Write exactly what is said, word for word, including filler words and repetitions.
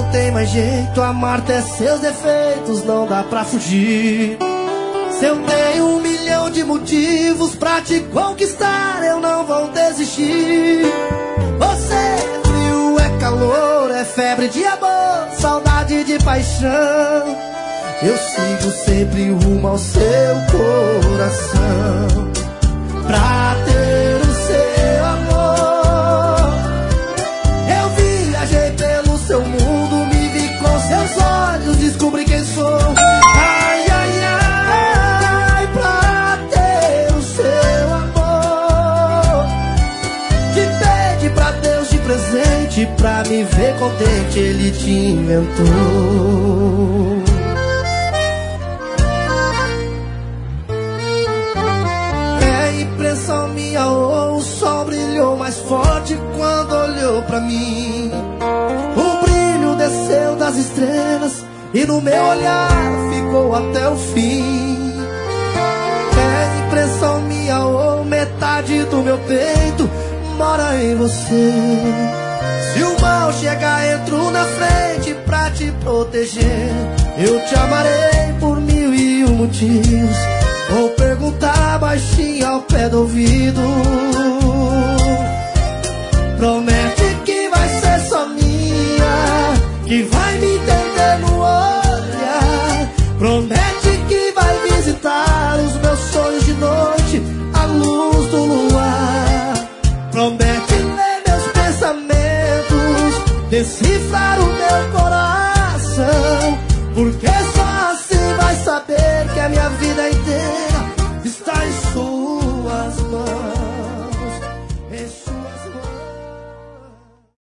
tem mais jeito, amar até seus defeitos não dá pra fugir. Se eu tenho um milhão de motivos pra te conquistar, eu não vou desistir. Você é frio, é calor, é febre de amor, saudade de paixão. Eu sigo sempre rumo ao seu coração, pra ter o seu amor. Eu viajei pelo seu mundo, me vi com seus olhos, descobri quem sou. Ai, ai, ai, pra ter o seu amor. Te pede pra Deus de presente, pra me ver contente, Ele te inventou. Impressão minha ou o sol brilhou mais forte quando olhou pra mim. O brilho desceu das estrelas e no meu olhar ficou até o fim. É impressão minha ou metade do meu peito mora em você. Se o mal chegar, entro na frente pra te proteger. Eu te amarei por mil e um motivos. Vou perguntar baixinho ao pé do ouvido.